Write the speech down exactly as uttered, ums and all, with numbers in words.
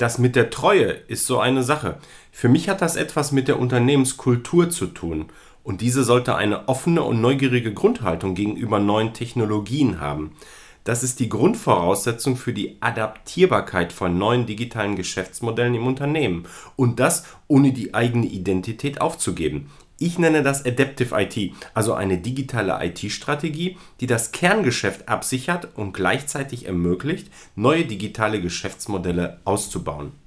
Das mit der Treue ist so eine Sache. Für mich hat das etwas mit der Unternehmenskultur zu tun. Und diese sollte eine offene und neugierige Grundhaltung gegenüber neuen Technologien haben. Das ist die Grundvoraussetzung für die Adaptierbarkeit von neuen digitalen Geschäftsmodellen im Unternehmen. Und das ohne die eigene Identität aufzugeben. Ich nenne das Adaptive I T, also eine digitale I T-Strategie, die das Kerngeschäft absichert und gleichzeitig ermöglicht, neue digitale Geschäftsmodelle auszubauen.